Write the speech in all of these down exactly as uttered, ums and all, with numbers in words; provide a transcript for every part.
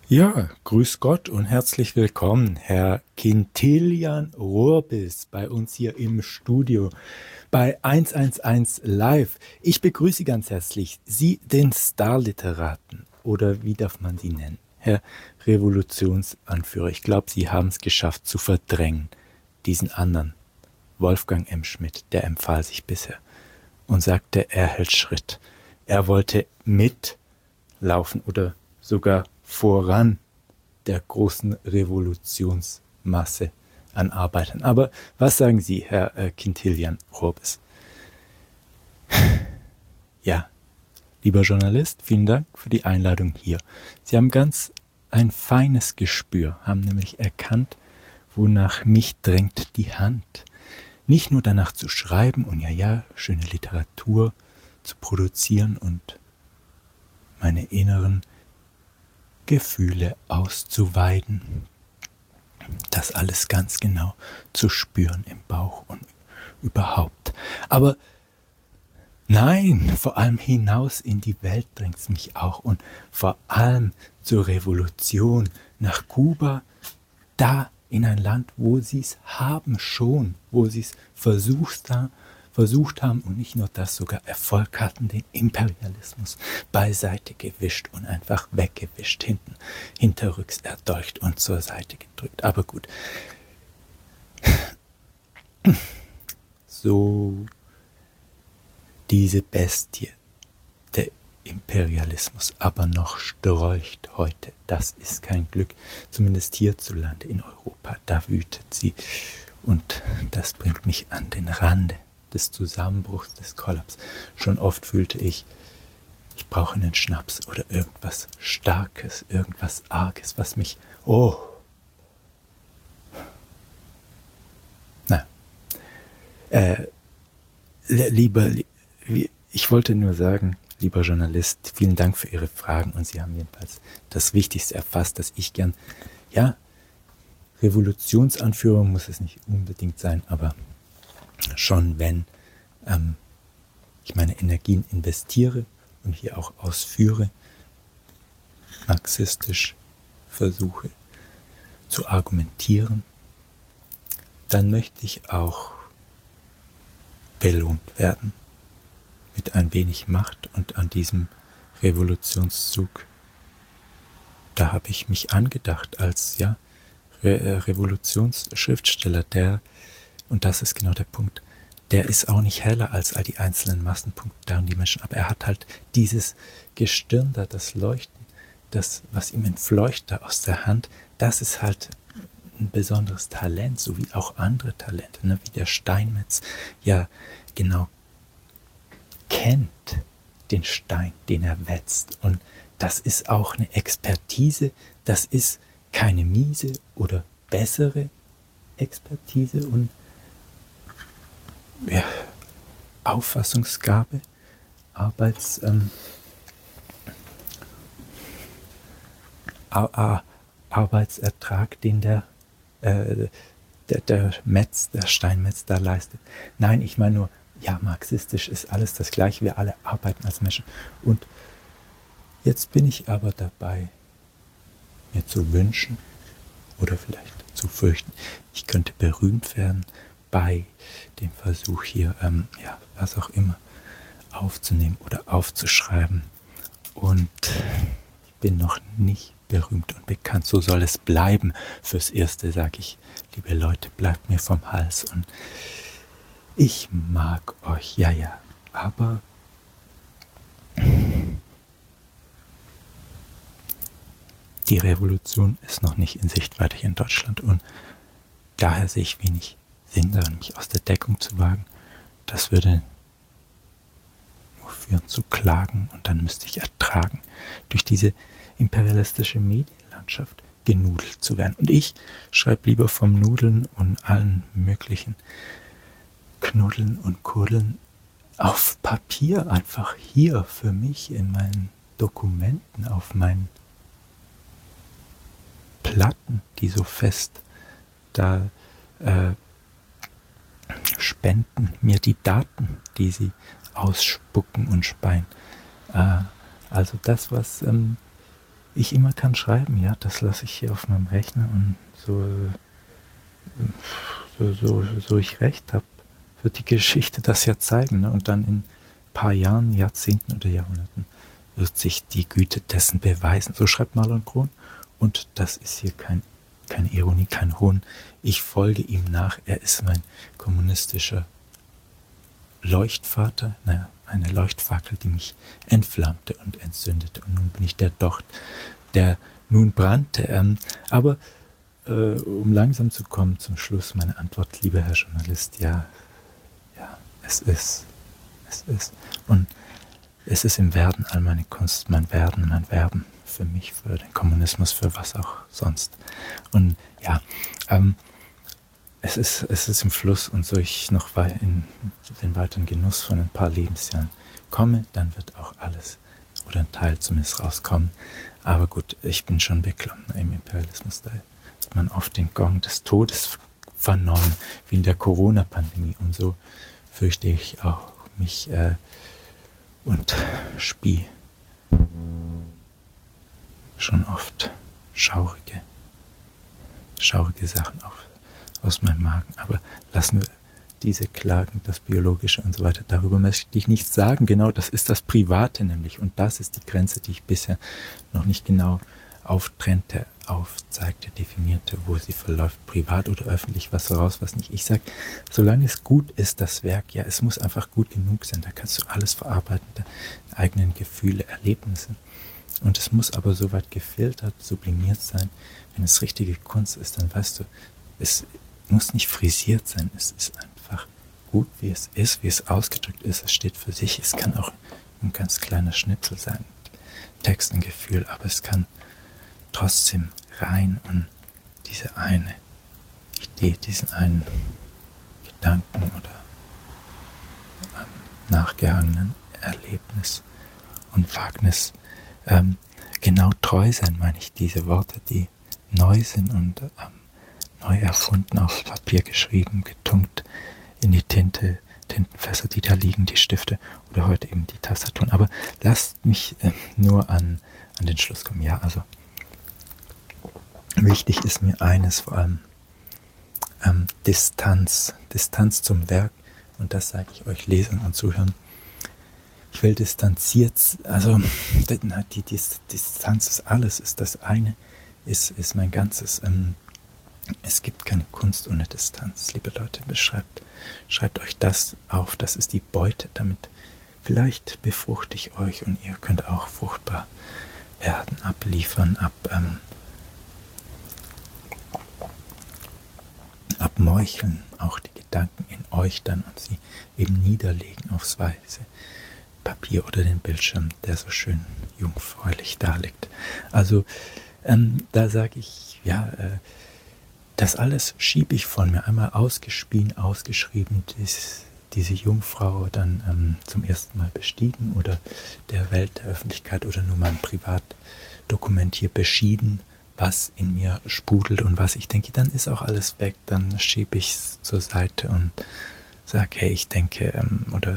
Ja, grüß Gott und herzlich willkommen, Herr Quintilian Rorbis, bei uns hier im Studio bei hundertelf Live. Ich begrüße Sie ganz herzlich, Sie, den Starliteraten, oder wie darf man Sie nennen? Herr Revolutionsanführer, ich glaube, Sie haben es geschafft zu verdrängen, diesen anderen, Wolfgang M. Schmidt, der empfahl sich bisher und sagte, er hält Schritt. Er wollte mitlaufen oder sogar voran der großen Revolutionsmasse an Arbeitern. Aber was sagen Sie, Herr äh, Quintilian Rorbis? Ja, lieber Journalist, vielen Dank für die Einladung hier. Sie haben ganz ein feines Gespür, haben nämlich erkannt, wonach mich drängt die Hand. Nicht nur danach zu schreiben und ja, ja, schöne Literatur zu produzieren und meine inneren Gefühle auszuweiden. Das alles ganz genau zu spüren im Bauch und überhaupt. Aber nein, vor allem hinaus in die Welt drängt es mich auch und vor allem zur Revolution nach Kuba, da in ein Land, wo sie es haben schon, wo sie es versucht haben, versucht haben und nicht nur das, sogar Erfolg hatten, den Imperialismus beiseite gewischt und einfach weggewischt, hinten, hinterrücks erdolcht und zur Seite gedrückt. Aber gut. So diese Bestie, der Imperialismus, aber noch strolcht heute. Das ist kein Glück, zumindest hierzulande in Europa, da wütet sie. Und das bringt mich an den Rande des Zusammenbruchs, des Kollaps. Schon oft fühlte ich, ich brauche einen Schnaps oder irgendwas Starkes, irgendwas Arges, was mich, oh, na, äh, lieber, ich wollte nur sagen, lieber Journalist, vielen Dank für Ihre Fragen und Sie haben jedenfalls das Wichtigste erfasst, dass ich gern, ja, Revolutionsanführer muss es nicht unbedingt sein, aber schon wenn ähm, ich meine Energien investiere und hier auch ausführe, marxistisch versuche zu argumentieren, dann möchte ich auch belohnt werden mit ein wenig Macht. Und an diesem Revolutionszug, da habe ich mich angedacht als ja Re- Revolutionsschriftsteller, der, und das ist genau der Punkt, der ist auch nicht heller als all die einzelnen Massenpunkte da und die Menschen, aber er hat halt dieses Gestirn da, das Leuchten, das, was ihm entfleucht da aus der Hand, das ist halt ein besonderes Talent, so wie auch andere Talente, ne? Wie der Steinmetz ja genau kennt den Stein, den er wetzt. Und das ist auch eine Expertise, das ist keine miese oder bessere Expertise und ja, Auffassungsgabe, Arbeits, ähm, Ar- Ar- Arbeitsertrag, den der, äh, der, der Metz, der Steinmetz da leistet. Nein, ich meine nur, ja, marxistisch ist alles das Gleiche, wir alle arbeiten als Menschen. Und jetzt bin ich aber dabei, mir zu wünschen oder vielleicht zu fürchten, ich könnte berühmt werden bei dem Versuch hier, ähm, ja, was auch immer, aufzunehmen oder aufzuschreiben. Und ich bin noch nicht berühmt und bekannt, so soll es bleiben. Fürs Erste sage ich, liebe Leute, bleibt mir vom Hals und ich mag euch, ja, ja, aber die Revolution ist noch nicht in Sichtweite hier in Deutschland und daher sehe ich wenig Sinn darin, mich aus der Deckung zu wagen. Das würde nur führen zu Klagen und dann müsste ich ertragen, durch diese imperialistische Medienlandschaft genudelt zu werden. Und ich schreibe lieber vom Nudeln und allen möglichen Knuddeln und Kuddeln auf Papier, einfach hier für mich in meinen Dokumenten, auf meinen Platten, die so fest da äh, spenden mir die Daten, die sie ausspucken und speien. Äh, also das, was ähm, ich immer kann schreiben, ja, das lasse ich hier auf meinem Rechner und so, so, so, so ich recht habe, wird die Geschichte das ja zeigen. Ne? Und dann in ein paar Jahren, Jahrzehnten oder Jahrhunderten wird sich die Güte dessen beweisen. So schreibt Marlon Kron. Und das ist hier kein, keine Ironie, kein Hohn. Ich folge ihm nach. Er ist mein kommunistischer Leuchtvater, naja, eine Leuchtfackel, die mich entflammte und entzündete. Und nun bin ich der Docht, der nun brannte. Ähm, aber äh, um langsam zu kommen zum Schluss, meine Antwort, lieber Herr Journalist, ja, ja, es ist, es ist. Und es ist im Werden all meine Kunst, mein Werden, mein Werben für mich, für den Kommunismus, für was auch sonst. Und ja, ähm, es ist, es ist im Fluss, und so ich noch in den weiteren Genuss von ein paar Lebensjahren komme, dann wird auch alles oder ein Teil zumindest rauskommen. Aber gut, ich bin schon beklommen im Imperialismus, da hat man oft den Gong des Todes vernommen, wie in der Corona-Pandemie, und so fürchte ich auch mich äh, und spie schon oft schaurige, schaurige Sachen auf, aus meinem Magen. Aber lassen wir diese Klagen, das Biologische und so weiter, darüber möchte ich nichts sagen. Genau, das ist das Private nämlich. Und das ist die Grenze, die ich bisher noch nicht genau auftrennte, aufzeigte, definierte, wo sie verläuft, privat oder öffentlich, was voraus, was nicht. Ich sage, solange es gut ist, das Werk, ja, es muss einfach gut genug sein, da kannst du alles verarbeiten, deine eigenen Gefühle, Erlebnisse. Und es muss aber so weit gefiltert, sublimiert sein. Wenn es richtige Kunst ist, dann weißt du, es muss nicht frisiert sein, es ist einfach gut, wie es ist, wie es ausgedrückt ist, es steht für sich, es kann auch ein ganz kleiner Schnipsel sein, Text und Gefühl, aber es kann trotzdem rein und diese eine Idee, diesen einen Gedanken oder ähm, nachgehangenen Erlebnis und Wagnis ähm, genau treu sein, meine ich, diese Worte, die neu sind und ähm, neu erfunden, auf Papier geschrieben, getunkt in die Tinte, Tintenfässer, die da liegen, die Stifte oder heute eben die Tastaturen. Aber lasst mich äh, nur an, an den Schluss kommen. Ja, also wichtig ist mir eines, vor allem ähm, Distanz, Distanz zum Werk, und das sage ich euch Lesern und Zuhörern. Ich will distanziert, also die, die, die Distanz ist alles, ist das eine, ist, ist mein Ganzes. Ähm, es gibt keine Kunst ohne Distanz, liebe Leute, beschreibt, schreibt euch das auf, das ist die Beute, damit vielleicht befruchte ich euch und ihr könnt auch fruchtbar werden, abliefern, ab, ähm, abmeucheln, auch die Gedanken in euch dann und sie eben niederlegen aufs weiße Papier oder den Bildschirm, der so schön jungfräulich da liegt. Also ähm, da sage ich, ja, äh, das alles schiebe ich von mir, einmal ausgespien, ausgeschrieben, dies, diese Jungfrau dann ähm, zum ersten Mal bestiegen oder der Welt, der Öffentlichkeit oder nur mein Privatdokument hier beschieden, was in mir sprudelt und was ich denke, dann ist auch alles weg, dann schiebe ich es zur Seite und sage, hey, ich denke, ähm, oder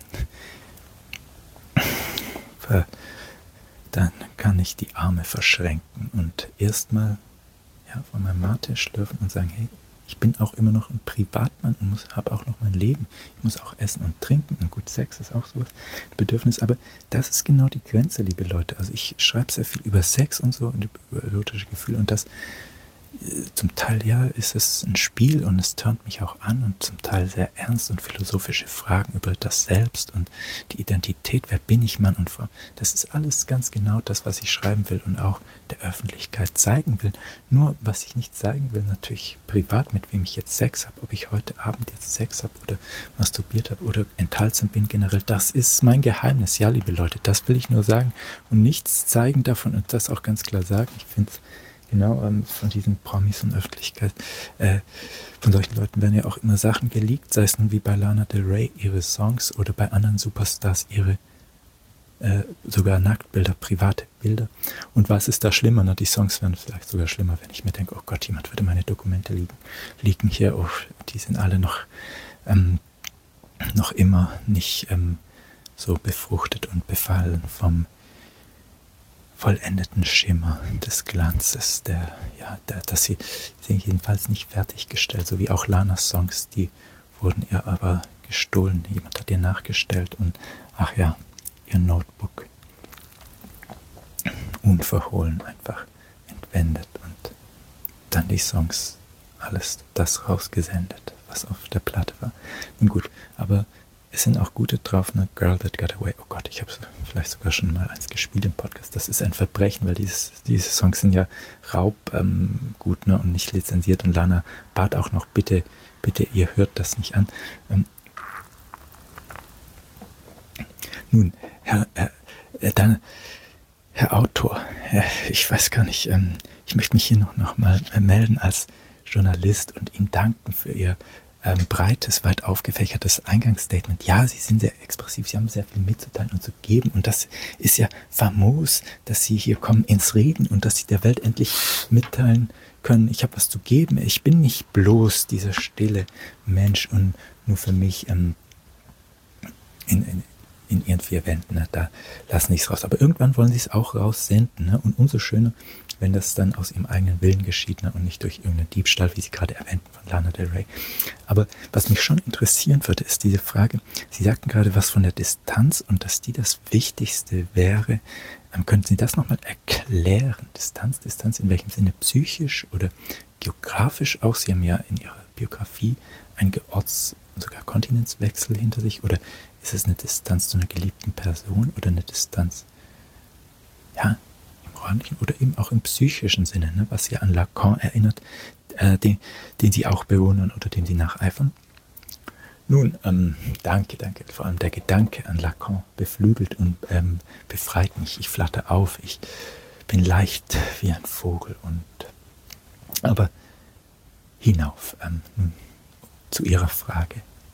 äh, dann kann ich die Arme verschränken und erstmal ja, von meinem Mate schlürfen und sagen, hey, ich bin auch immer noch ein Privatmann und habe auch noch mein Leben. Ich muss auch essen und trinken und gut, Sex ist auch sowas, Bedürfnis, aber das ist genau die Grenze, liebe Leute. Also ich schreibe sehr viel über Sex und so und über erotische Gefühle und das zum Teil, ja, ist es ein Spiel und es turnt mich auch an und zum Teil sehr ernst und philosophische Fragen über das Selbst und die Identität, wer bin ich, Mann und Frau. Das ist alles ganz genau das, was ich schreiben will und auch der Öffentlichkeit zeigen will. Nur, was ich nicht zeigen will, natürlich privat, mit wem ich jetzt Sex habe, ob ich heute Abend jetzt Sex habe oder masturbiert habe oder enthaltsam bin generell, das ist mein Geheimnis. Ja, liebe Leute, das will ich nur sagen und nichts zeigen davon und das auch ganz klar sagen. Ich finde es Genau, ähm, von diesen Promis und Öffentlichkeit, äh, von solchen Leuten werden ja auch immer Sachen geleakt, sei es nun wie bei Lana Del Rey ihre Songs oder bei anderen Superstars ihre äh, sogar Nacktbilder, private Bilder. Und was ist da schlimmer? Na, die Songs werden vielleicht sogar schlimmer, wenn ich mir denke, oh Gott, jemand würde meine Dokumente liegen, liegen hier, oh, die sind alle noch, ähm, noch immer nicht ähm, so befruchtet und befallen vom vollendeten Schimmer des Glanzes, der, ja, der, dass sie sind jedenfalls nicht fertiggestellt, so wie auch Lanas Songs, die wurden ihr aber gestohlen. Jemand hat ihr nachgestellt und, ach ja, ihr Notebook unverhohlen einfach entwendet und dann die Songs, alles das rausgesendet, was auf der Platte war. Nun gut, aber es sind auch gute drauf, ne? Girl That Got Away. Oh Gott, ich habe vielleicht sogar schon mal eins gespielt im Podcast. Das ist ein Verbrechen, weil dieses, diese Songs sind ja Raubgut ähm, gut, ne? Und nicht lizenziert. Und Lana bat auch noch, bitte, bitte, ihr hört das nicht an. Ähm, nun, Herr, äh, äh, dann, Herr Autor, äh, ich weiß gar nicht, ähm, ich möchte mich hier noch, noch mal äh, melden als Journalist und Ihnen danken für Ihr Ähm, breites, weit aufgefächertes Eingangsstatement. Ja, Sie sind sehr expressiv, Sie haben sehr viel mitzuteilen und zu geben und das ist ja famos, dass Sie hier kommen ins Reden und dass Sie der Welt endlich mitteilen können, ich habe was zu geben, ich bin nicht bloß dieser stille Mensch und nur für mich ähm, in, in, in Ihren vier Wänden, ne, da lassen Sie es raus. Aber irgendwann wollen Sie es auch raussenden, ne? Und umso schöner, wenn das dann aus ihrem eigenen Willen geschieht, ne, und nicht durch irgendeinen Diebstahl, wie Sie gerade erwähnten, von Lana Del Rey. Aber was mich schon interessieren würde, ist diese Frage, Sie sagten gerade was von der Distanz und dass die das Wichtigste wäre. Ähm, könnten Sie das nochmal erklären? Distanz, Distanz, in welchem Sinne? Psychisch oder geografisch auch? Sie haben ja in Ihrer Biografie einige Orts- und sogar Kontinentswechsel hinter sich. Oder ist es eine Distanz zu einer geliebten Person oder eine Distanz, ja, räumlichen oder eben auch im psychischen Sinne, ne, was ja an Lacan erinnert, äh, den, den Sie auch bewundern oder dem Sie nacheifern. Nun, ähm, danke, danke. Vor allem der Gedanke an Lacan beflügelt und ähm, befreit mich. Ich flatter auf, ich bin leicht wie ein Vogel. Und aber hinauf ähm, nun, zu Ihrer Frage.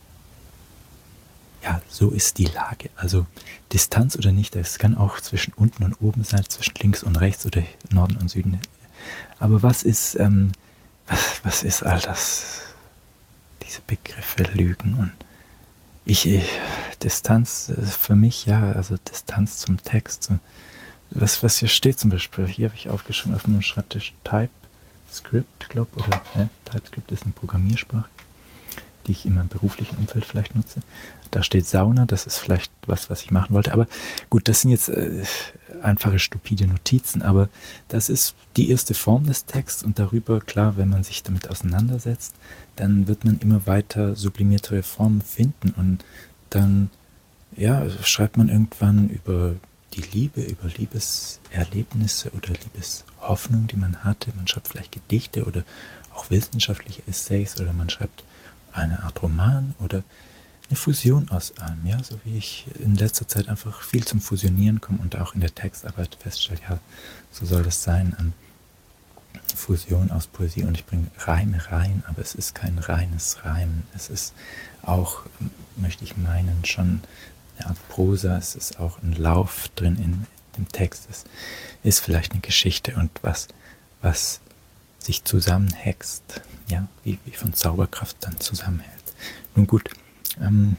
Ja, so ist die Lage. Also Distanz oder nicht, es kann auch zwischen unten und oben sein, zwischen links und rechts oder Norden und Süden. Aber was ist, ähm, was, was ist all das? Diese Begriffe Lügen und ich, ich Distanz für mich, ja, also Distanz zum Text. Was, was hier steht zum Beispiel, hier habe ich aufgeschrieben auf meinem Schreibtisch TypeScript, glaube ich, oder äh, TypeScript ist eine Programmiersprache, die ich in meinem beruflichen Umfeld vielleicht nutze. Da steht Sauna, das ist vielleicht was, was ich machen wollte. Aber gut, das sind jetzt äh, einfache, stupide Notizen, aber das ist die erste Form des Texts und darüber, klar, wenn man sich damit auseinandersetzt, dann wird man immer weiter sublimiertere Formen finden und dann, ja, schreibt man irgendwann über die Liebe, über Liebeserlebnisse oder Liebeshoffnung, die man hatte. Man schreibt vielleicht Gedichte oder auch wissenschaftliche Essays oder man schreibt eine Art Roman oder eine Fusion aus allem, ja, so wie ich in letzter Zeit einfach viel zum Fusionieren komme und auch in der Textarbeit feststelle, ja, so soll das sein, an Fusion aus Poesie und ich bringe Reime rein, aber es ist kein reines Reimen, es ist auch, möchte ich meinen, schon eine Art Prosa, es ist auch ein Lauf drin in dem Text, es ist vielleicht eine Geschichte und was, was sich zusammenhext, ja, wie, wie von Zauberkraft dann zusammenhält. Nun gut, ähm,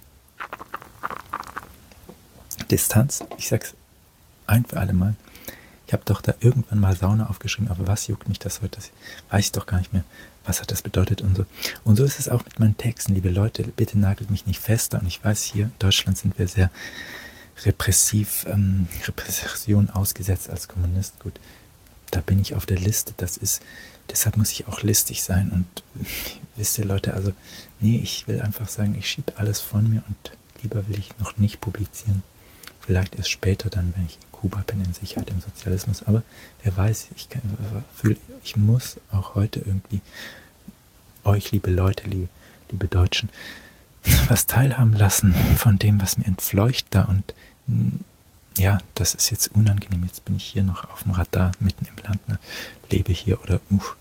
Distanz, ich sag's ein für alle Mal, ich habe doch da irgendwann mal Sauna aufgeschrieben, aber was juckt mich das heute, das weiß ich doch gar nicht mehr, was hat das bedeutet und so. Und so ist es auch mit meinen Texten, liebe Leute, bitte nagelt mich nicht fester und ich weiß, hier in Deutschland sind wir sehr repressiv, ähm, Repression ausgesetzt als Kommunist, gut, da bin ich auf der Liste, das ist, deshalb muss ich auch listig sein und wisst ihr Leute, also nee, ich will einfach sagen, ich schiebe alles von mir und lieber will ich noch nicht publizieren, vielleicht erst später dann, wenn ich in Kuba bin, in Sicherheit im Sozialismus, aber wer weiß, ich, kann, ich muss auch heute irgendwie euch, liebe Leute, liebe, liebe Deutschen, was teilhaben lassen von dem, was mir entfleucht da und ja, das ist jetzt unangenehm. Jetzt bin ich hier noch auf dem Radar, mitten im Land, ne? Lebe hier oder uff,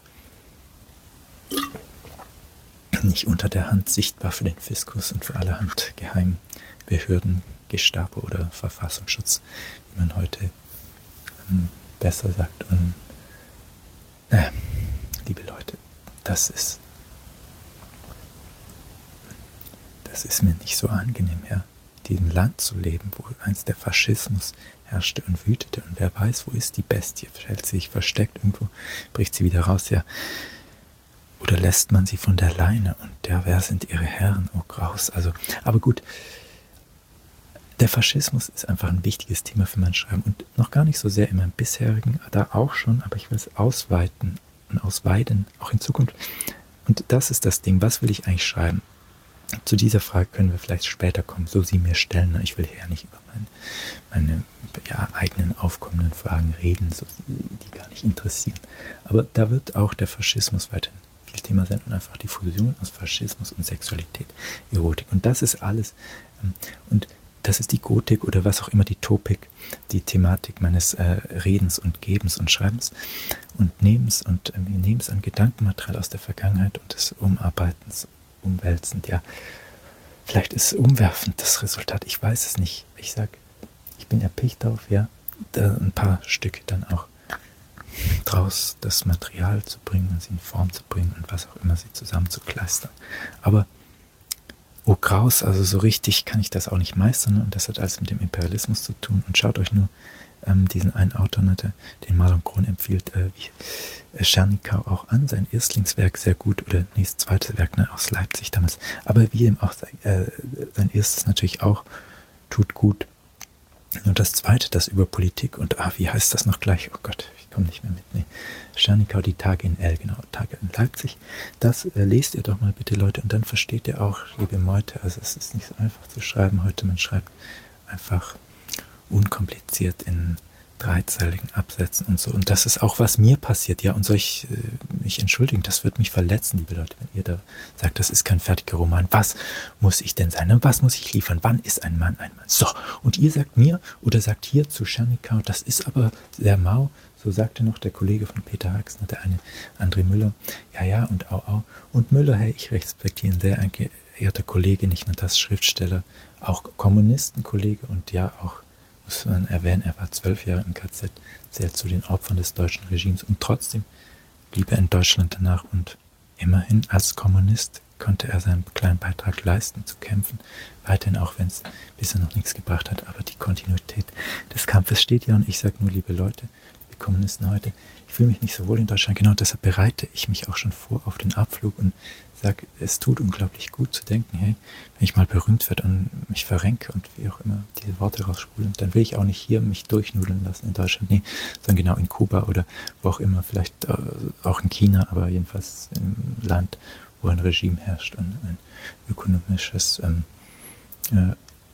nicht unter der Hand sichtbar für den Fiskus und für allerhand Geheimbehörden, Gestapo oder Verfassungsschutz, wie man heute ähm, besser sagt. Und äh, liebe Leute, das ist das ist mir nicht so angenehm, ja. diesem Land zu leben, wo einst der Faschismus herrschte und wütete. Und wer weiß, wo ist die Bestie? Hält sie sich versteckt irgendwo, bricht sie wieder raus, ja. Oder lässt man sie von der Leine? Und ja, wer sind ihre Herren? Oh, graus. Also, aber gut, der Faschismus ist einfach ein wichtiges Thema für mein Schreiben und noch gar nicht so sehr in meinem bisherigen, da auch schon, aber ich will es ausweiten und ausweiten, auch in Zukunft. Und das ist das Ding, was will ich eigentlich schreiben? Zu dieser Frage können wir vielleicht später kommen, so sie mir stellen. Ich will hier nicht über meine, meine ja, eigenen aufkommenden Fragen reden, so, die gar nicht interessieren. Aber da wird auch der Faschismus weiterhin viel Thema sein und einfach die Fusion aus Faschismus und Sexualität, Erotik. Und das ist alles. Und das ist die Gotik oder was auch immer, die Topik, die Thematik meines äh, Redens und Gebens und Schreibens und Nehmens und äh, Nehmens an Gedankenmaterial aus der Vergangenheit und des Umarbeitens, umwälzend, ja. Vielleicht ist es umwerfend, das Resultat, ich weiß es nicht. Ich sag, ich bin erpicht darauf, ja, da ein paar Stücke dann auch draus das Material zu bringen und sie in Form zu bringen und was auch immer, sie zusammenzukleistern. Aber oh graus, also so richtig kann ich das auch nicht meistern, und das hat alles mit dem Imperialismus zu tun. Und schaut euch nur ähm, diesen einen Autor, der den Marlon Kron empfiehlt, äh, wie äh, Tschernikau auch an, sein Erstlingswerk sehr gut, oder nee, das zweite Werk, ne, aus Leipzig damals, aber wie ihm auch sein, äh, sein erstes natürlich auch, tut gut. Und das zweite, das über Politik und, ah, wie heißt das noch gleich? Oh Gott, ich komme nicht mehr mit. Nee. Tschernikau, die Tage in L, genau, Tage in Leipzig. Das äh, lest ihr doch mal bitte, Leute, und dann versteht ihr auch, liebe Meute, also es ist nicht so einfach zu schreiben heute, man schreibt einfach unkompliziert in dreizeiligen Absätzen und so. Und das ist auch, was mir passiert, ja, und soll ich äh, mich entschuldigen, das wird mich verletzen, liebe Leute, wenn ihr da sagt, das ist kein fertiger Roman. Was muss ich denn sein? Was muss ich liefern? Wann ist ein Mann ein Mann? So, und ihr sagt mir, oder sagt hier zu Tschernikau, das ist aber sehr mau, so sagte noch der Kollege von Peter Haxner, der eine André Müller, ja, ja, und au, au. Und Müller, hey, ich respektiere ihn sehr, ein geehrter Kollege, nicht nur das Schriftsteller, auch Kommunistenkollege und ja, auch muss man erwähnen, er war zwölf Jahre im K Z, zählt zu den Opfern des deutschen Regimes und trotzdem blieb er in Deutschland danach und immerhin als Kommunist konnte er seinen kleinen Beitrag leisten, zu kämpfen, weiterhin, auch wenn es bisher noch nichts gebracht hat, aber die Kontinuität des Kampfes steht ja, und ich sage nur, liebe Leute, liebe Kommunisten heute, ich fühle mich nicht so wohl in Deutschland, genau deshalb bereite ich mich auch schon vor auf den Abflug und sage, es tut unglaublich gut zu denken, hey, wenn ich mal berühmt werde und mich verrenke und wie auch immer diese Worte rausspulen, dann will ich auch nicht hier mich durchnudeln lassen in Deutschland, nee, sondern genau in Kuba oder wo auch immer, vielleicht äh, auch in China, aber jedenfalls im Land, wo ein Regime herrscht und ein ökonomisches ähm, äh,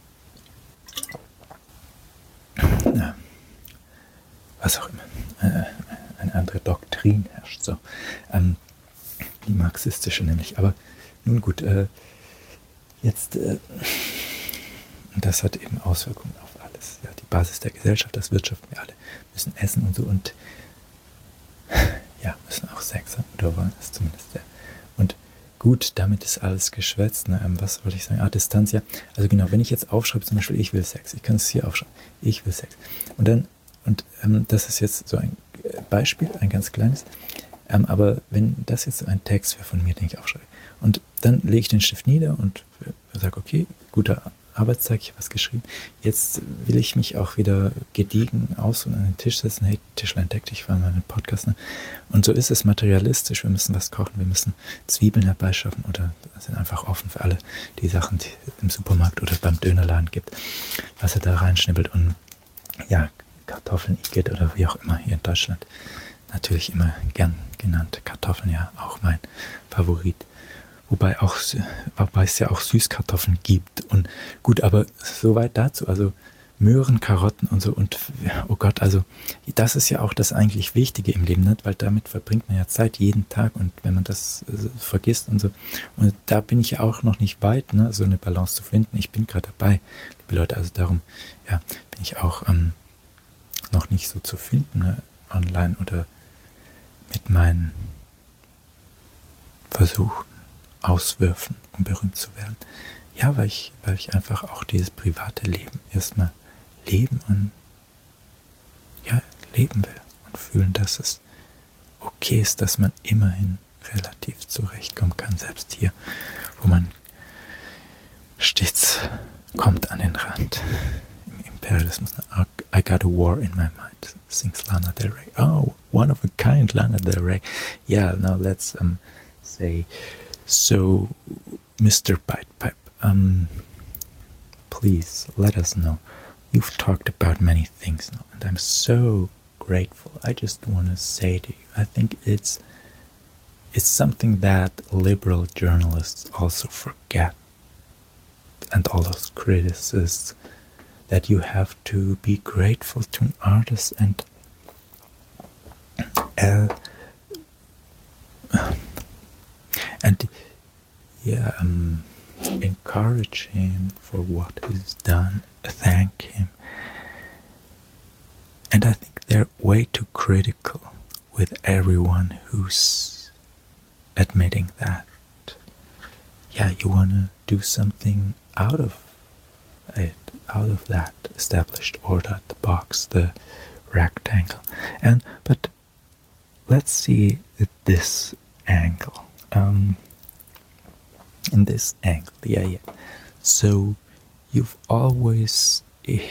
äh, was auch immer, äh, eine andere Doktrin herrscht, so, ähm, die marxistische nämlich, aber nun gut, äh, jetzt, äh, das hat eben Auswirkungen auf alles, ja, die Basis der Gesellschaft, das Wirtschaften, wir alle müssen essen und so und ja, müssen auch Sex haben, oder wollen es zumindest, ja. Und gut, damit ist alles geschwätzt, ne? ähm, was wollte ich sagen, ah, Distanz, ja, also genau, wenn ich jetzt aufschreibe, zum Beispiel, ich will Sex, ich kann es hier aufschreiben, ich will Sex, und dann, und ähm, das ist jetzt so ein Beispiel, ein ganz kleines, ähm, aber wenn das jetzt so ein Text wäre von mir, den ich aufschreibe, und dann lege ich den Stift nieder und sage, okay, guter Arbeitstag, ich habe was geschrieben, jetzt will ich mich auch wieder gediegen aus und an den Tisch setzen, hey, Tischlein deck dich, war mal ein Podcast, ne? Und so ist es materialistisch, wir müssen was kochen, wir müssen Zwiebeln herbeischaffen oder sind einfach offen für alle die Sachen, die es im Supermarkt oder beim Dönerladen gibt, was er da reinschnibbelt und ja, Kartoffeln, Igitt oder wie auch immer hier in Deutschland. Natürlich immer gern genannt. Kartoffeln, ja, auch mein Favorit. Wobei, auch, wobei es ja auch Süßkartoffeln gibt. Und gut, aber soweit dazu. Also Möhren, Karotten und so. Und oh Gott, also das ist ja auch das eigentlich Wichtige im Leben, nicht? Weil damit verbringt man ja Zeit jeden Tag. Und wenn man das äh, vergisst und so. Und da bin ich ja auch noch nicht weit, ne, so eine Balance zu finden. Ich bin gerade dabei, liebe Leute. Also darum, ja, bin ich auch ähm, noch nicht so zu finden, ne, online oder mit meinen Versuchen, Auswürfen, um berühmt zu werden. Ja, weil ich, weil ich einfach auch dieses private Leben erstmal leben und ja, leben will und fühlen, dass es okay ist, dass man immerhin relativ zurechtkommen kann, selbst hier, wo man stets kommt an den Rand. Im Imperialismus. I got a war in my mind, sings Lana Del Rey. Oh, one of a kind, Lana Del Rey. Yeah, now let's um say, so Mister Bite Pipe, um, please let us know. You've talked about many things now, and I'm so grateful. I just want to say to you, I think it's it's something that liberal journalists also forget, and all those critics, that you have to be grateful to an artist and uh, and yeah, um, encourage him for what he's done, thank him. And I think they're way too critical with everyone who's admitting that, yeah, you want to do something out of it, out of that established order, the box, the rectangle. And but let's see at this angle. Um, in this angle, yeah, yeah. So you've always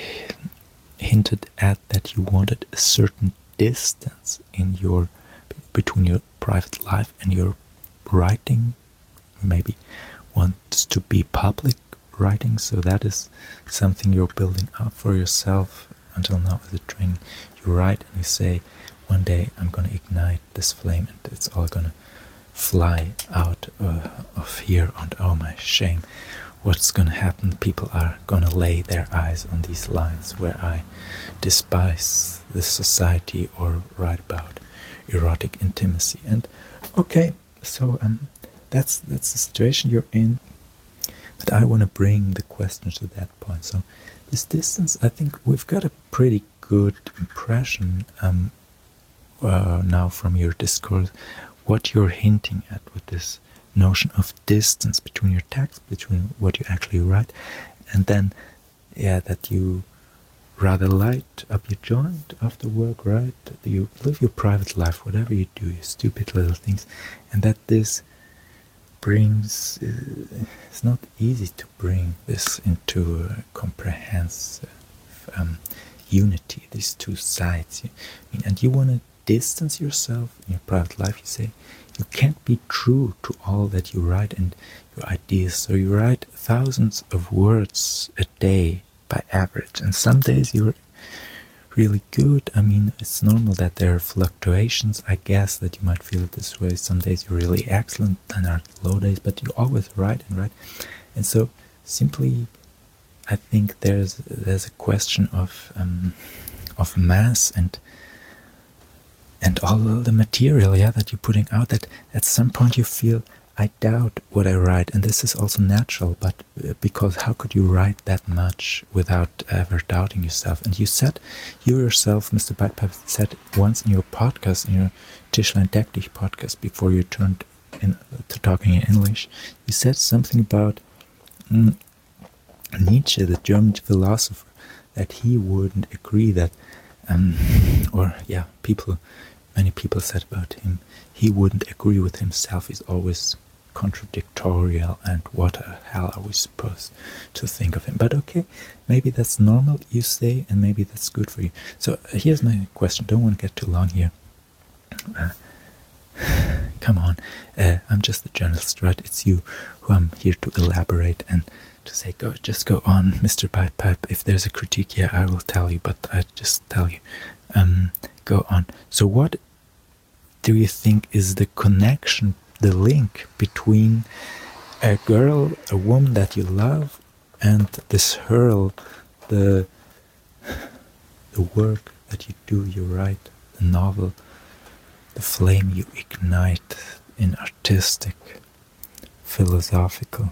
hinted at that you wanted a certain distance in your between your private life and your writing. Maybe wants to be public writing, so that is something you're building up for yourself until now as a training. You write and you say, one day I'm going to ignite this flame and it's all going to fly out uh, of here, and oh my shame, what's going to happen? People are going to lay their eyes on these lines where I despise this society or write about erotic intimacy. And okay, so um, that's that's the situation you're in. But I want to bring the question to that point. So this distance, I think we've got a pretty good impression um, uh, now from your discourse, what you're hinting at with this notion of distance between your text, between what you actually write, and then, yeah, that you rather light up your joint after work, right? You live your private life, whatever you do, your stupid little things, and that this brings, uh, it's not easy to bring this into a comprehensive um, unity, these two sides. I mean, and you want to distance yourself in your private life. You say you can't be true to all that you write and your ideas, so you write thousands of words a day by average, and some days you're really good. I mean, it's normal that there are fluctuations, I guess, that you might feel it this way. Some days you're really excellent, then there are low days, but you always write and write. And so simply I think there's there's a question of um, of mass and and all the material, yeah, that you're putting out, that at some point you feel, I doubt what I write, and this is also natural, but uh, because how could you write that much without ever doubting yourself? And you said, you yourself, Mister Bitepipe, said once in your podcast, in your Tischlein Deck Dich podcast, before you turned in, to talking in English, you said something about mm, Nietzsche, the German philosopher, that he wouldn't agree that, um, or yeah, people, many people said about him, he wouldn't agree with himself. He's always contradictorial, and what the hell are we supposed to think of him? But okay, maybe that's normal, you say, and maybe that's good for you. So uh, here's my question. Don't want to get too long here. Uh, come on, uh, I'm just a journalist, right? It's you who I'm here to elaborate and to say, go, just go on, Mister Bitepipe. If there's a critique, yeah, I will tell you, but I just tell you, um, go on. So what do you think is the connection, the link between a girl, a woman that you love, and this hurl, the the work that you do, you write, the novel, the flame you ignite in artistic, philosophical,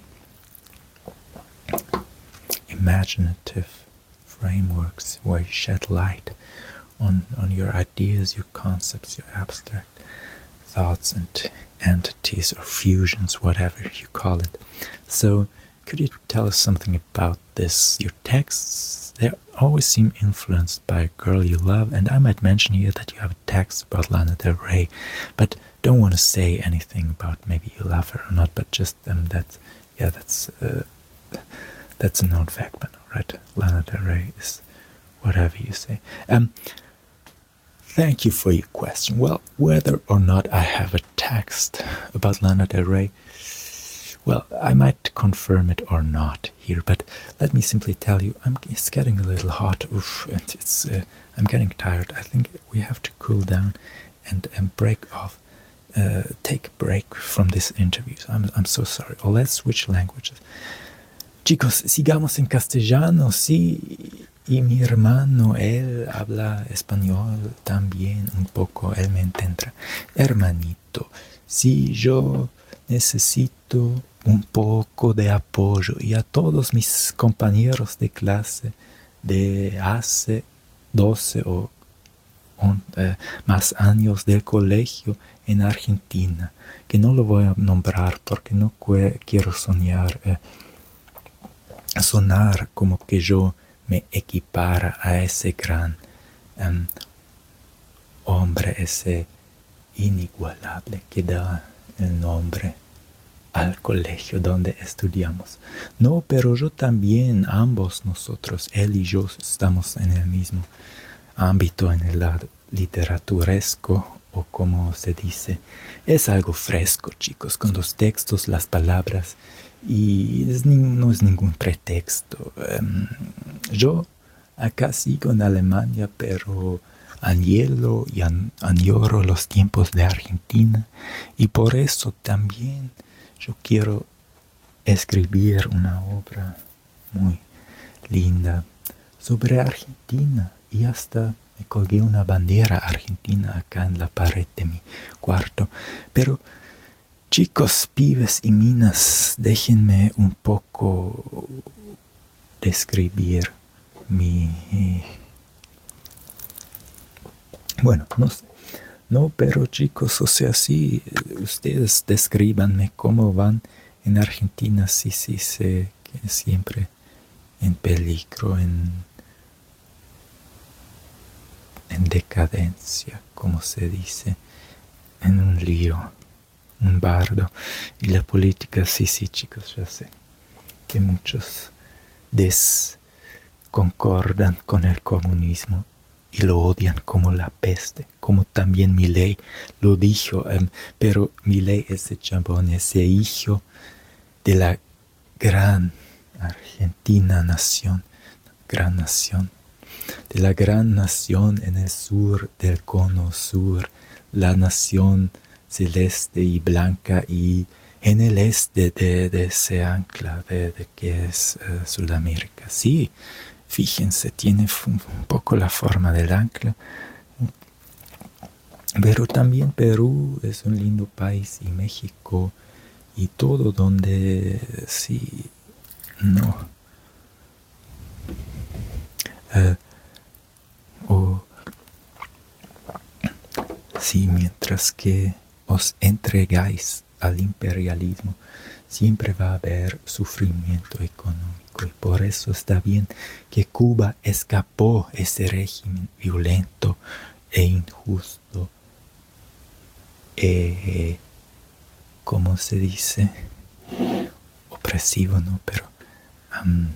imaginative frameworks where you shed light on, on your ideas, your concepts, your abstract thoughts and entities or fusions, whatever you call it. So could you tell us something about this? Your texts, they always seem influenced by a girl you love, and I might mention here that you have a text about Lana Del Rey, but don't want to say anything about maybe you love her or not, but just um, that, yeah, that's uh, That's a known fact, but right? Lana Del Rey is whatever you say. Um, thank you for your question. Well, whether or not I have a text about Lana Del Rey, well, I might confirm it or not here, but let me simply tell you, I'm, it's getting a little hot. Oof, and it's, uh, I'm getting tired. I think we have to cool down and, and break off, uh, take a break from this interview. So I'm, I'm so sorry. Or let's switch languages. Chicos, sigamos en castellano, sí. Y mi hermano, él habla español también un poco, él me entiende. Hermanito, si yo necesito un poco de apoyo y a todos mis compañeros de clase de hace doce o on, eh, más años del colegio en Argentina, que no lo voy a nombrar porque no quiero soñar, eh, sonar como que yo me equipara a ese gran um, hombre, ese inigualable que da el nombre al colegio donde estudiamos. No, pero yo también, ambos nosotros, él y yo, estamos en el mismo ámbito, en el lado literaturesco, o como se dice. Es algo fresco, chicos, con los textos, las palabras, y es, no es ningún pretexto. Um, yo acá sigo en Alemania, pero anhelo y an, añoro los tiempos de Argentina, y por eso también yo quiero escribir una obra muy linda sobre Argentina, y hasta me colgué una bandera argentina acá en la pared de mi cuarto. Pero chicos, pibes y minas, déjenme un poco describir mi... Bueno, no sé. No, pero chicos, o sea, sí, ustedes descríbanme cómo van en Argentina. Sí, sí, sé que siempre en peligro, en, en decadencia, como se dice, en un lío, un bardo. Y la política, sí, sí, chicos, ya sé que muchos desconcordan con el comunismo y lo odian como la peste, como también Milei lo dijo, um, pero Milei, ese chambón, ese hijo de la gran Argentina nación, gran nación, de la gran nación en el sur del cono sur, la nación celeste y blanca, y en el este de, de ese ancla verde que es uh, Sudamérica. Sí, fíjense, tiene un poco la forma del ancla, pero también Perú es un lindo país, y México, y todo donde sí, no, uh, o sí, mientras que os entregáis al imperialismo, siempre va a haber sufrimiento económico, y por eso está bien que Cuba escapó ese régimen violento e injusto, eh, ¿cómo se dice? Opresivo, ¿no? Pero um,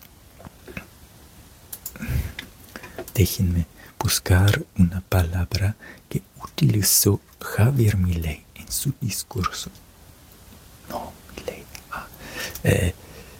déjenme buscar una palabra que utilizó Javier Milei en su discurso. No, Milei. Ah, eh,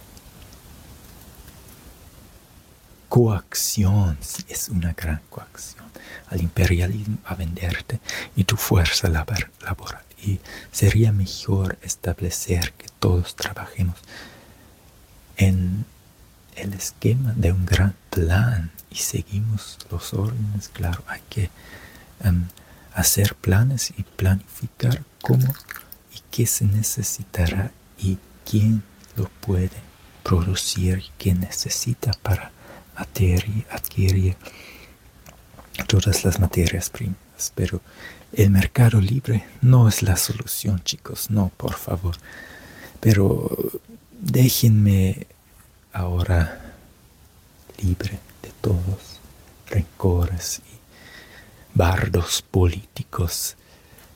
coacción, sí, es una gran coacción al imperialismo a venderte y tu fuerza labor, laboral. Y sería mejor establecer que todos trabajemos en el esquema de un gran plan y seguimos los órdenes. Claro, hay que um, hacer planes y planificar cómo y qué se necesitará y quién lo puede producir y qué necesita para adquirir, adquirir todas las materias primas. Pero el mercado libre no es la solución, chicos, no, por favor. Pero déjenme ahora libre de todos rencores y bardos políticos.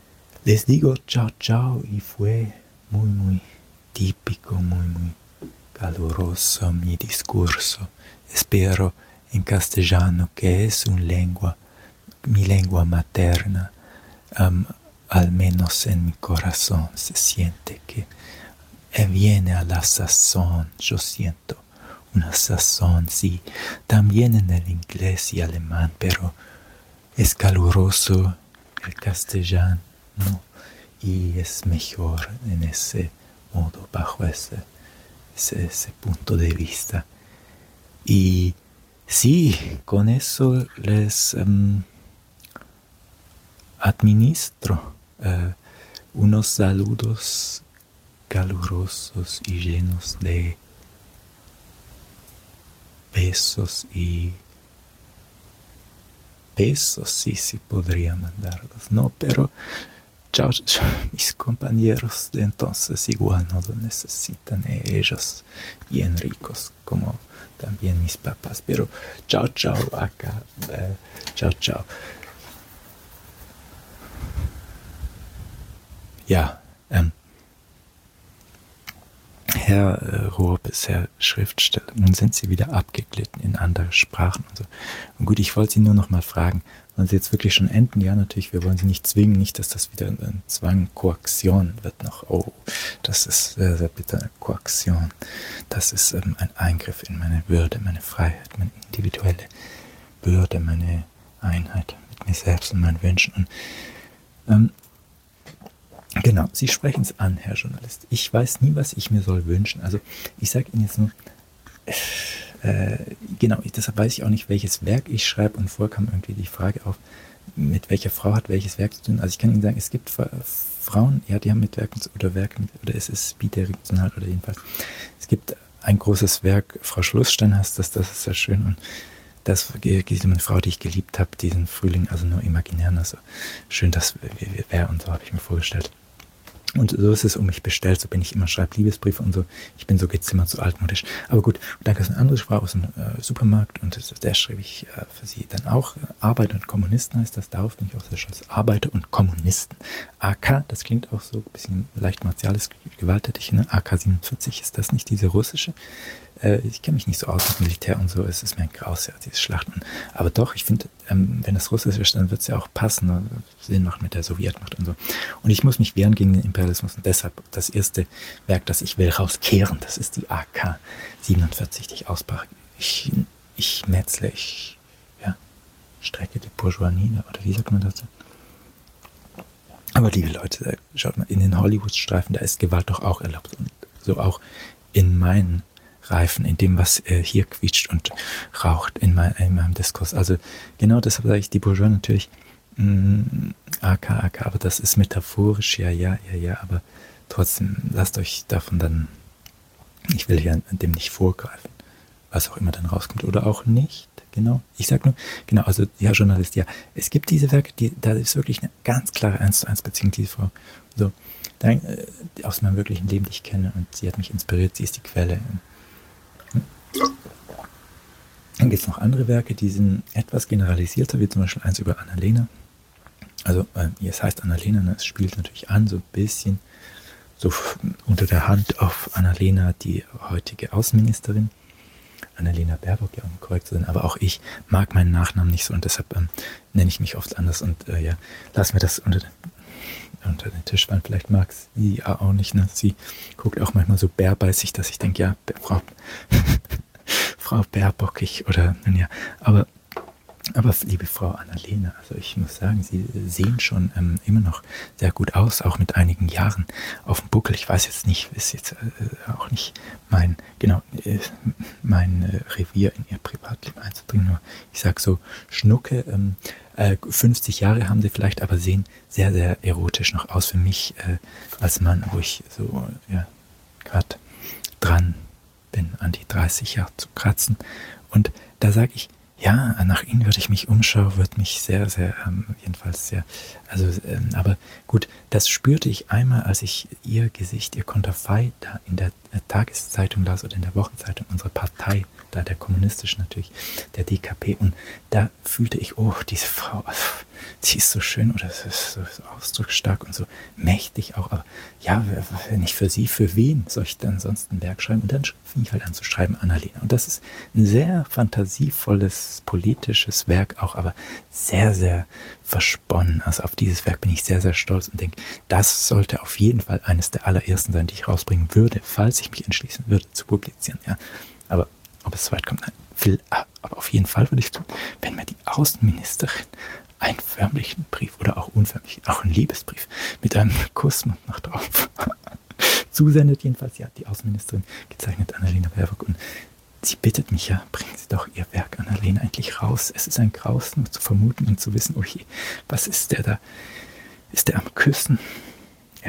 Les digo chao chao, y fue muy muy típico, muy muy caluroso mi discurso. Espero en castellano, que es un lengua, mi lengua materna, um, al menos en mi corazón se siente que viene a la sazón, yo siento una sazón, sí, también en el inglés y alemán, pero es caluroso el castellano, ¿no? Y es mejor en ese modo, bajo ese, ese, ese punto de vista. Y sí, con eso les um, administro uh, unos saludos calurosos y llenos de besos y besos, sí, sí podría mandarlos, no, pero chao, chao, mis compañeros de entonces igual no lo necesitan, ellos bien ricos como también mis papás, pero chao, chao, acá, eh, chao, chao. Ja, ähm, Herr äh, Roop ist Herr Schriftsteller. Nun sind Sie wieder abgeglitten in andere Sprachen und so. Und gut, ich wollte Sie nur noch mal fragen, wollen Sie jetzt wirklich schon enden? Ja, natürlich, wir wollen Sie nicht zwingen, nicht, dass das wieder ein Zwang, Koaktion wird noch. Oh, das ist sehr, sehr bitter, Koaktion. Das ist ähm, ein Eingriff in meine Würde, meine Freiheit, meine individuelle Würde, meine Einheit mit mir selbst und meinen Wünschen. Und ähm, genau, Sie sprechen es an, Herr Journalist. Ich weiß nie, was ich mir soll wünschen. Also ich sage Ihnen jetzt nur, äh, genau, ich, deshalb weiß ich auch nicht, welches Werk ich schreibe. Und vorher kam irgendwie die Frage auf, mit welcher Frau hat welches Werk zu tun. Also ich kann Ihnen sagen, es gibt Frauen, ja, die haben mit Werken oder Werken, oder es ist bidirektional oder jedenfalls. Es gibt ein großes Werk, Frau Schlussstein heißt das, das ist sehr schön. Und das geht um eine Frau, die ich geliebt habe, diesen Frühling, also nur imaginär, also schön, dass wir wäre und so habe ich mir vorgestellt. Und so ist es um mich bestellt, so bin ich immer, schreibe Liebesbriefe und so. Ich bin so gezimmert, so altmodisch. Aber gut, und dann gab es eine andere Frau aus dem äh, Supermarkt und das, der schrieb ich äh, für sie dann auch. Äh, Arbeiter und Kommunisten heißt das, darauf bin ich auch sehr stolz. Arbeiter und Kommunisten. A K, das klingt auch so ein bisschen leicht martialisch, gewalttätig, ne? A K siebenundvierzig, ist das nicht diese russische? Äh, ich kenne mich nicht so aus mit Militär und so, es ist mir ein Graus, ja, diese Schlachten. Aber doch, ich finde, ähm, wenn das russisch ist, dann wird es ja auch passen, ne? Sinn machen mit der Sowjetmacht und so. Und ich muss mich wehren gegen den Imperialismus und deshalb das erste Werk, das ich will rauskehren, das ist die A K siebenundvierzig, die ich ausbrache. Ich, ich metzle, ich ja, strecke die Bourgeoisie nieder, oder wie sagt man dazu? Aber liebe Leute, schaut mal, in den Hollywood-Streifen, da ist Gewalt doch auch erlaubt. Und so auch in meinen Reifen, in dem, was äh, hier quietscht und raucht in, mein, in meinem Diskurs. Also genau deshalb sage ich, die Bourgeoisie natürlich, mh, A K, A K, aber das ist metaphorisch, ja, ja, ja, ja, aber trotzdem, lasst euch davon dann, ich will ja dem nicht vorgreifen, was auch immer dann rauskommt, oder auch nicht, genau. Ich sage nur, genau, also, ja, Journalist, ja, es gibt diese Werke, die, da ist wirklich eine ganz klare eins zu eins Beziehung, diese Frau, so, dann, äh, aus meinem wirklichen Leben, die ich kenne, und sie hat mich inspiriert, sie ist die Quelle. Dann gibt es noch andere Werke, die sind etwas generalisierter, wie zum Beispiel eins über Annalena. Also, äh, es heißt Annalena, ne? Es spielt natürlich an, so ein bisschen so unter der Hand auf Annalena, die heutige Außenministerin. Annalena Baerbock, ja, um korrekt zu sein, aber auch ich mag meinen Nachnamen nicht so und deshalb ähm, nenne ich mich oft anders und äh, ja, lass mir das unter den, unter den Tisch fallen. Vielleicht mag sie auch nicht, ne? Sie guckt auch manchmal so bärbeißig, dass ich denke, ja, Frau, Frau Baerbockig oder, nun ja, aber Aber liebe Frau Annalena, also ich muss sagen, Sie sehen schon ähm, immer noch sehr gut aus, auch mit einigen Jahren auf dem Buckel. Ich weiß jetzt nicht, ist jetzt äh, auch nicht mein, genau, äh, mein äh, Revier in Ihr Privatleben einzudringen. Nur ich sage so, Schnucke, ähm, äh, fünfzig Jahre haben Sie vielleicht, aber sehen sehr, sehr erotisch noch aus für mich äh, als Mann, wo ich so, ja, gerade dran bin, an die dreißig Jahre zu kratzen. Und da sage ich, ja, nach ihnen würde ich mich umschauen, würde mich sehr, sehr, ähm, jedenfalls sehr, also, ähm, aber gut, das spürte ich einmal, als ich ihr Gesicht, ihr Konterfei da in der äh, Tageszeitung las oder in der Wochenzeitung, unsere Partei, da der kommunistischen natürlich, der D K P, und da fühlte ich, oh, diese Frau, sie ist so schön oder so, so, so ausdrucksstark und so mächtig auch, aber ja, wenn nicht für sie, für wen soll ich dann sonst ein Werk schreiben? Und dann fing ich halt an zu schreiben, Annalena. Und das ist ein sehr fantasievolles, politisches Werk auch, aber sehr, sehr versponnen. Also auf dieses Werk bin ich sehr, sehr stolz und denke, das sollte auf jeden Fall eines der allerersten sein, die ich rausbringen würde, falls ich mich entschließen würde zu publizieren. Ja. Aber ob es so weit kommt, nein, will, aber auf jeden Fall würde ich tun, wenn mir die Außenministerin einen förmlichen Brief oder auch unförmlich, auch einen Liebesbrief mit einem Kuss noch drauf zusendet. Jedenfalls, ja, die Außenministerin, gezeichnet Annalena Baerbock, und sie bittet mich, ja, bringen Sie doch Ihr Werk, Annalena, endlich raus. Es ist ein Graus, nur zu vermuten und zu wissen, oh je, was ist der da? Ist der am Küssen? Ja.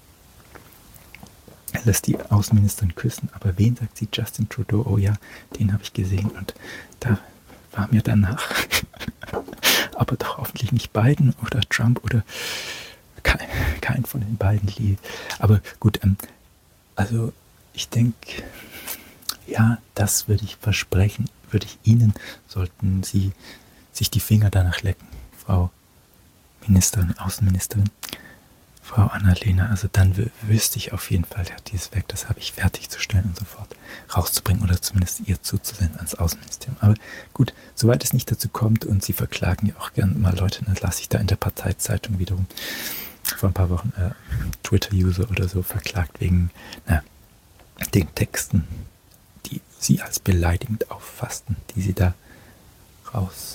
Er lässt die Außenministerin küssen, aber wen sagt sie? Justin Trudeau, oh ja, den habe ich gesehen, und da war mir danach. Aber doch hoffentlich nicht Biden oder Trump oder kein, kein von den beiden Lied. Aber gut, ähm, also ich denke, ja, das würde ich versprechen, würde ich Ihnen, sollten Sie sich die Finger danach lecken, Frau Ministerin, Außenministerin, Frau Annalena, also dann wüsste ich auf jeden Fall, ja, dieses Werk, das habe ich fertigzustellen und sofort rauszubringen oder zumindest ihr zuzusenden ans Außenministerium. Aber gut, soweit es nicht dazu kommt und Sie verklagen ja auch gerne mal Leute, dann lasse ich da in der Parteizeitung wiederum vor ein paar Wochen äh, Twitter-User oder so verklagt wegen na, den Texten, die Sie als beleidigend auffassten, die Sie da raus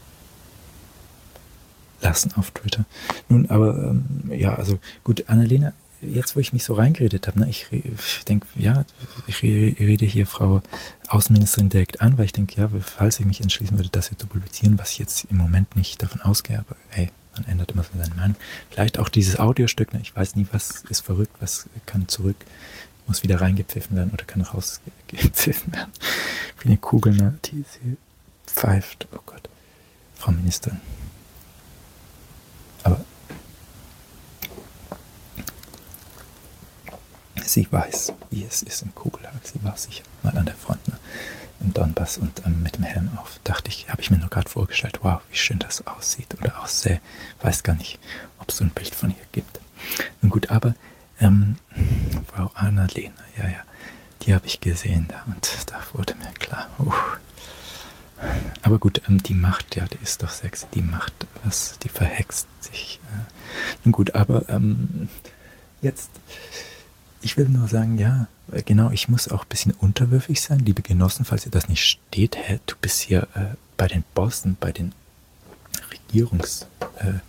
lassen auf Twitter. Nun, aber ähm, ja, also gut, Annalena, jetzt wo ich mich so reingeredet habe, ne, ich, ich denke, ja, ich rede hier Frau Außenministerin direkt an, weil ich denke, ja, falls ich mich entschließen würde, das hier zu publizieren, was ich jetzt im Moment nicht davon ausgehe, aber hey, man ändert immer so seine Meinung. Vielleicht auch dieses Audiostück, ne, ich weiß nie, was ist verrückt, was kann zurück, muss wieder reingepfiffen werden oder kann rausgepfiffen werden. Wie eine Kugel, ne, die sie pfeift, oh Gott, Frau Ministerin. Aber sie weiß, wie es ist im Kugelhagel. Sie war sicher mal an der Front, ne, im Donbass, und ähm, mit dem Helm auf. Dachte ich, habe ich mir nur gerade vorgestellt, wow, wie schön das aussieht oder aussähe. Weiß gar nicht, ob es so ein Bild von ihr gibt. Nun gut, aber ähm, Frau Annalena, ja, ja, die habe ich gesehen da, und da wurde mir klar, uh, aber gut, ähm, die Macht, ja, die ist doch sexy, die Macht, was, die verhext sich. Äh. Nun gut, aber ähm, jetzt, ich will nur sagen, ja, genau, ich muss auch ein bisschen unterwürfig sein, liebe Genossen, falls ihr das nicht steht, hä, du bist hier äh, bei den Bossen, bei den Regierungspersonen,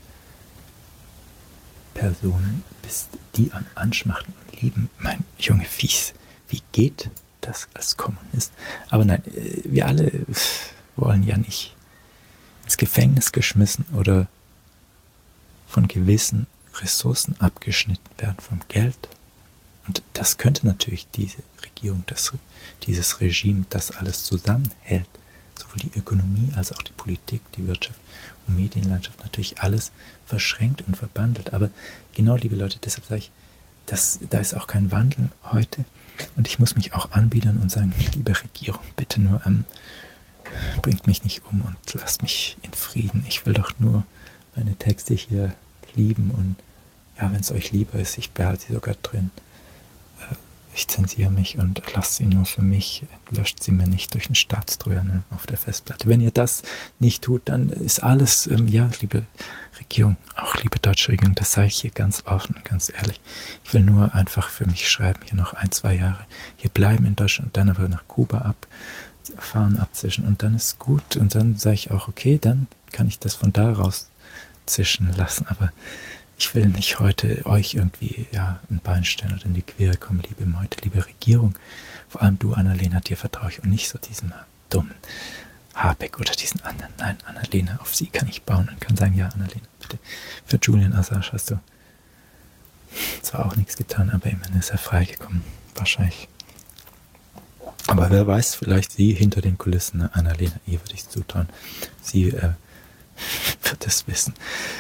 äh, bist die am Anschmachten und lieben, mein Junge Fies, wie geht das als Kommunist? Aber nein, äh, wir alle wollen ja nicht ins Gefängnis geschmissen oder von gewissen Ressourcen abgeschnitten werden, vom Geld. Und das könnte natürlich diese Regierung, das, dieses Regime, das alles zusammenhält, sowohl die Ökonomie als auch die Politik, die Wirtschaft und Medienlandschaft, natürlich alles verschränkt und verbandelt. Aber genau, liebe Leute, deshalb sage ich, das, da ist auch kein Wandel heute. Und ich muss mich auch anbiedern und sagen, liebe Regierung, bitte nur ähm, bringt mich nicht um und lasst mich in Frieden. Ich will doch nur meine Texte hier lieben, und ja, wenn es euch lieber ist, ich behalte sie sogar drin. Äh, ich zensiere mich und lasse sie nur für mich, löscht sie mir nicht durch einen Staatstrojaner auf der Festplatte. Wenn ihr das nicht tut, dann ist alles, ähm, ja, liebe Regierung, auch liebe deutsche Regierung, das sage ich hier ganz offen und ganz ehrlich. Ich will nur einfach für mich schreiben, hier noch ein, zwei Jahre hier bleiben in Deutschland und dann aber nach Kuba ab. Fahren abzischen, und dann ist gut, und dann sage ich auch, okay, dann kann ich das von da raus zischen lassen, aber ich will nicht heute euch irgendwie ja, ein Bein stellen oder in die Quere kommen, liebe Meute, liebe Regierung, vor allem du, Annalena, dir vertraue ich, und nicht so diesem dummen Habeck oder diesen anderen. Nein, Annalena, auf sie kann ich bauen und kann sagen, ja, Annalena, bitte, für Julian Assange hast du zwar auch nichts getan, aber immerhin ist er freigekommen, wahrscheinlich Aber wer weiß, vielleicht sie hinter den Kulissen, ne? Annalena, ihr würde ich zutrauen. Sie äh, wird es wissen.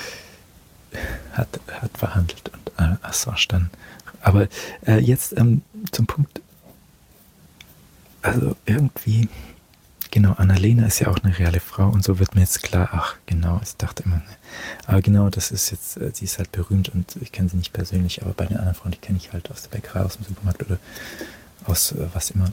Hat, hat verhandelt und äh, Assange dann. Aber äh, jetzt ähm, zum Punkt. Also irgendwie, genau, Annalena ist ja auch eine reale Frau und so wird mir jetzt klar, ach genau, ich dachte immer, ne. Aber genau, das ist jetzt, äh, sie ist halt berühmt und ich kenne sie nicht persönlich, aber bei den anderen Frauen, die kenne ich halt aus der Bäckerei, aus dem Supermarkt oder aus äh, was immer,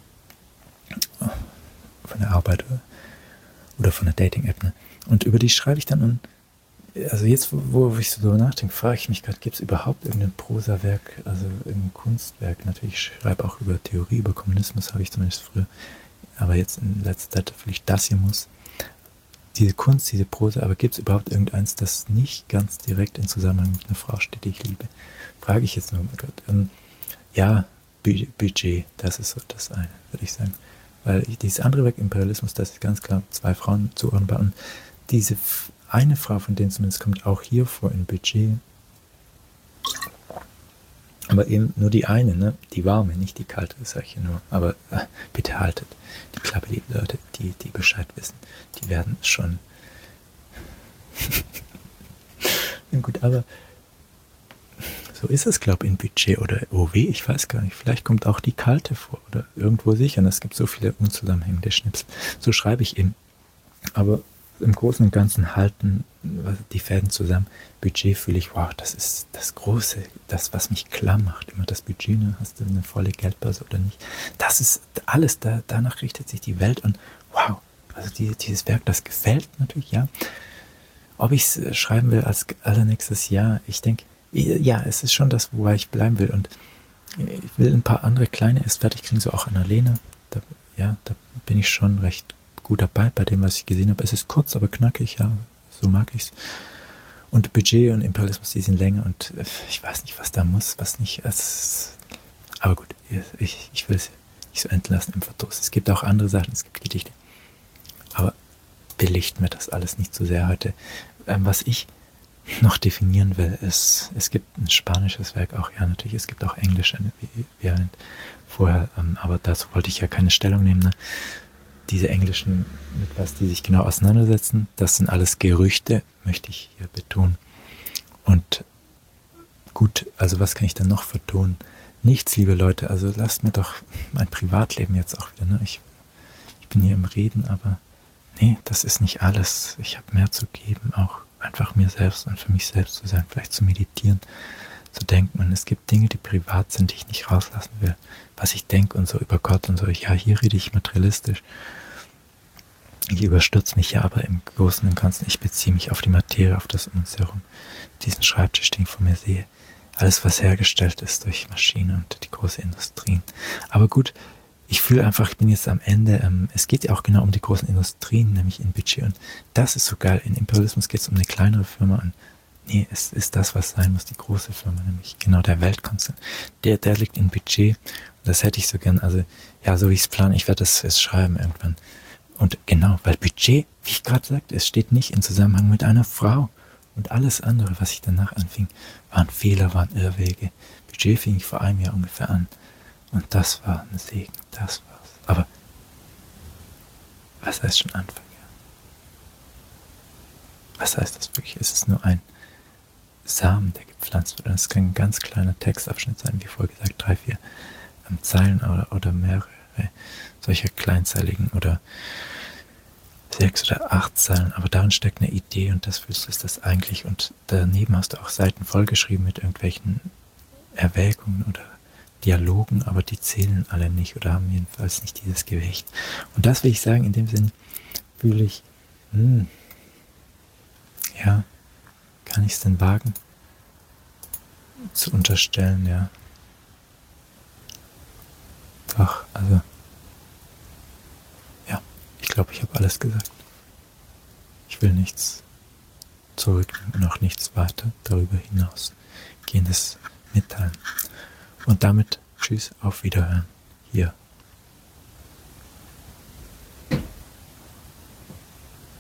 von der Arbeit oder, oder von der Dating-App. Ne? Und über die schreibe ich dann und also jetzt, wo, wo ich so darüber nachdenke, frage ich mich gerade, gibt es überhaupt irgendein Prosawerk, also irgendein Kunstwerk? Natürlich, ich schreibe auch über Theorie, über Kommunismus, habe ich zumindest früher, aber jetzt in letzter Zeit vielleicht das hier muss. Diese Kunst, diese Prosa, aber gibt es überhaupt irgendeins, das nicht ganz direkt in Zusammenhang mit einer Frau steht, die ich liebe? Frage ich jetzt nur. Oh Gott. Ähm, ja, Budget, das ist so das eine, würde ich sagen. Weil ich, dieses andere Werk, Imperialismus, das ist ganz klar zwei Frauen zuordnenbar. Und diese eine Frau, von denen zumindest kommt auch hier vor in Budget. Aber eben nur die eine, ne? Die warme, nicht die kalte, sage ich hier nur. Aber äh, bitte haltet die Klappe, die Leute, die, die Bescheid wissen, die werden es schon. Gut, aber so ist es, glaube ich, in Budget oder O W, ich weiß gar nicht. Vielleicht kommt auch die kalte vor oder irgendwo sicher. Und es gibt so viele unzusammenhängende Schnipsel. So schreibe ich eben. Aber im Großen und Ganzen halten die Fäden zusammen. Budget fühle ich, wow, das ist das Große, das, was mich klar macht. Immer das Budget, ne? Hast du eine volle Geldbörse oder nicht? Das ist alles, da, danach richtet sich die Welt und wow, also die, dieses Werk, das gefällt natürlich, ja. Ob ich es schreiben will als allernächstes Jahr, ich denke, ja, es ist schon das, wo ich bleiben will und ich will ein paar andere kleine erst fertig kriegen, so auch Annalena. Da, ja, da bin ich schon recht gut dabei bei dem, was ich gesehen habe. Es ist kurz, aber knackig, ja, so mag ich es. Und Budget und Imperialismus, die sind länger und ich weiß nicht, was da muss, was nicht. Es, aber gut, ich, ich will es nicht so entlassen im Verdruss. Es gibt auch andere Sachen, es gibt Gedichte. Aber belichten wir das alles nicht zu sehr heute. Ähm, was ich noch definieren will, ist, es gibt ein spanisches Werk auch, ja natürlich, es gibt auch englische, wie, wie vorher, ähm, aber dazu wollte ich ja keine Stellung nehmen, ne? Diese englischen, mit was die sich genau auseinandersetzen, das sind alles Gerüchte, möchte ich hier betonen. Und gut, also was kann ich dann noch vertonen? Nichts, liebe Leute, also lasst mir doch mein Privatleben jetzt auch wieder, ne? Ich, ich bin hier im Reden, aber nee, das ist nicht alles. Ich habe mehr zu geben, auch einfach mir selbst und für mich selbst zu sein, vielleicht zu meditieren, zu denken. Und es gibt Dinge, die privat sind, die ich nicht rauslassen will. Was ich denke und so über Gott und so. Ja, hier rede ich materialistisch. Ich überstürze mich ja, aber im Großen und Ganzen, ich beziehe mich auf die Materie, auf das um uns herum. Diesen Schreibtisch, den ich vor mir sehe. Alles, was hergestellt ist durch Maschinen und die großen Industrien. Aber gut, ich fühle einfach, ich bin jetzt am Ende. Ähm, es geht ja auch genau um die großen Industrien, nämlich in Budget. Und das ist so geil. In Imperialismus geht es um eine kleinere Firma. Und nee, es ist das, was sein muss, die große Firma, nämlich genau der Weltkonzern. Der, der liegt in Budget. Und das hätte ich so gern. Also, ja, so wie ich es plane, ich werde das jetzt schreiben irgendwann. Und genau, weil Budget, wie ich gerade sagte, es steht nicht in Zusammenhang mit einer Frau. Und alles andere, was ich danach anfing, waren Fehler, waren Irrwege. Budget fing ich vor einem Jahr ungefähr an. Und das war ein Segen, das war's. Aber was heißt schon Anfang? Ja? Was heißt das wirklich? Es ist nur ein Samen, der gepflanzt wird. Und es kann ein ganz kleiner Textabschnitt sein, wie vorher gesagt, drei, vier ähm, Zeilen oder, oder mehrere solcher kleinzeiligen oder sechs oder acht Zeilen. Aber darin steckt eine Idee und das ist das eigentlich. Und daneben hast du auch Seiten vollgeschrieben mit irgendwelchen Erwägungen oder Dialogen, aber die zählen alle nicht oder haben jedenfalls nicht dieses Gewicht. Und das will ich sagen, in dem Sinn fühle ich, hm, ja, kann ich es denn wagen zu unterstellen, ja. Doch, also, ja, ich glaube, ich habe alles gesagt. Ich will nichts zurücknehmen und auch nichts weiter darüber hinaus gehendes mitteilen. Und damit tschüss, auf Wiederhören, hier